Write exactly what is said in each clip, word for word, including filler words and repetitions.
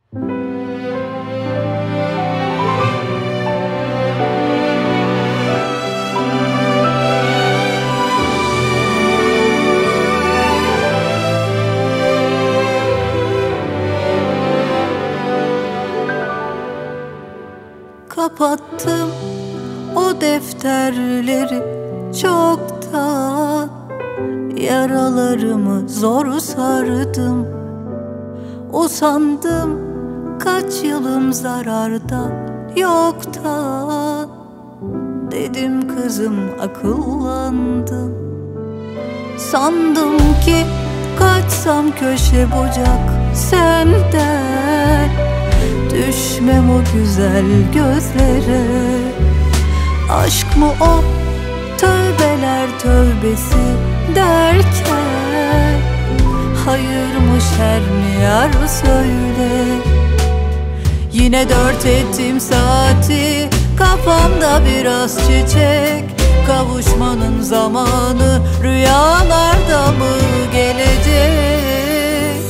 Kapattım o defterleri çoktan, yaralarımı zor sardım. Usandım kaç yılım zararda yoktan. Dedim kızım akıllandım. Sandım ki kaçsam köşe bucak senden, düşmem o güzel gözlere. Aşk mı o tövbeler tövbesi derken, hayır mı şer mi yar söyle. Yine dört ettim saati, kafamda biraz çiçek. Kavuşmanın zamanı rüyalarda mı gelecek?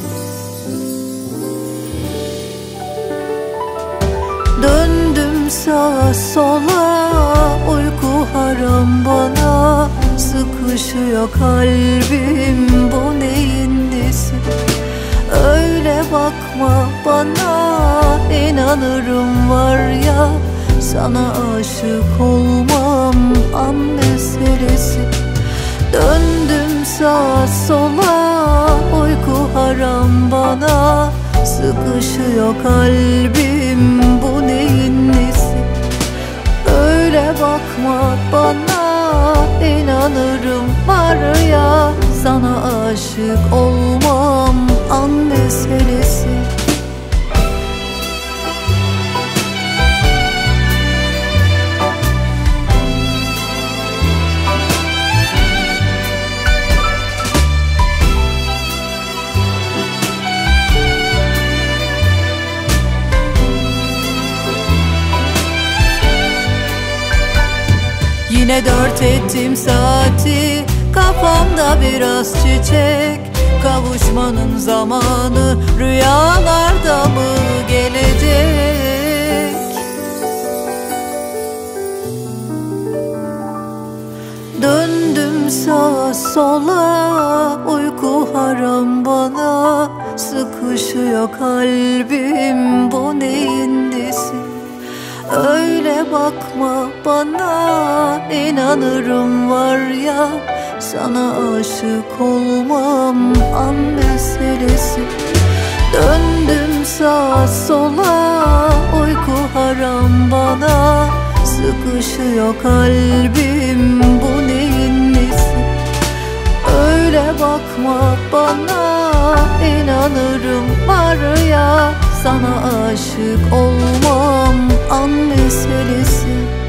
Döndüm sağa sola, uyku haram bana. Sıkışıyor kalbim, bu neyin nesi? Öyle bakma bana, inanırım var ya, sana aşık olmam an meselesi. Döndüm sağa sola, uyku haram bana. Sıkışıyor kalbim, bu neyin nesi? Öyle bakma bana, inanırım var ya, sana aşık olmam an meselesi. Yine dört ettim saati, kafamda biraz çiçek. Kavuşmanın zamanı rüyalarda mı gelecek? Döndüm sağa sola, uyku haram bana. Sıkışıyor kalbim, bu neyin nesi? Öyle bakma bana, inanırım var ya, sana aşık olmam an meselesi. Döndüm sağa sola, uyku haram bana. Sıkışıyor kalbim, bu neyin nesi? Öyle bakma bana, inanırım var ya, sana aşık olmam an meselesi.